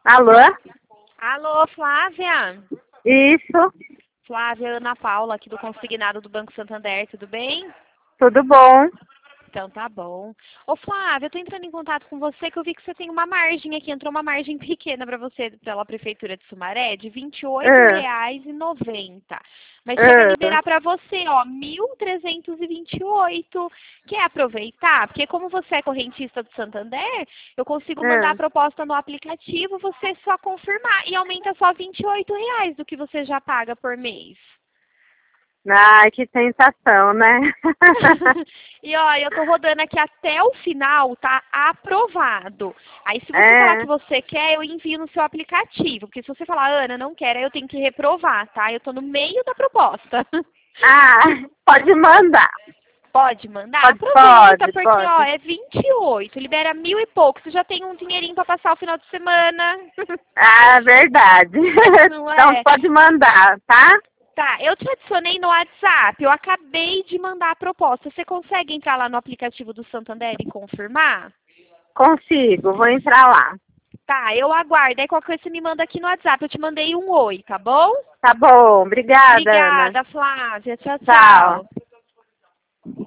Alô? Alô, Flávia? Isso, Flávia, Ana Paula, aqui do Consignado do Banco Santander, tudo bem? tudo bom? Então tá bom. Ô Flávia, eu tô entrando em contato com você que eu vi que você tem uma margem aqui, entrou uma margem pequena para você pela Prefeitura de Sumaré de R$ Ah, 28,90. Mas chega a ah, liberar para você, ó, 1.328. Quer aproveitar? Porque como você é correntista do Santander, eu consigo mandar a ah. proposta no aplicativo, você só confirmar e aumenta só R$ 28 do que você já paga por mês. Ai, que sensação, né? E ó, eu tô rodando aqui até o final, tá aprovado. Aí se você falar que É. você quer, eu envio no seu aplicativo. Porque se você falar, Ana, não quero, aí eu tenho que reprovar, tá? Eu tô no meio da proposta. Ah, pode mandar. Pode mandar? Pode, Aproveita, pode, porque ó, pode. é 28, libera 1.000 e pouco. Você já tem um dinheirinho pra passar o final de semana. Ah, verdade. Não Então é? pode mandar, tá? Tá, eu te adicionei no WhatsApp. Eu acabei de mandar a proposta. Você consegue entrar lá no aplicativo do Santander e confirmar? Consigo, vou entrar lá. Tá, eu aguardo. Aí qualquer coisa você me manda aqui no WhatsApp. Eu te mandei um oi, tá bom? Tá bom, obrigada, Ana. Obrigada, Flávia. Tchau, Tchau. tchau.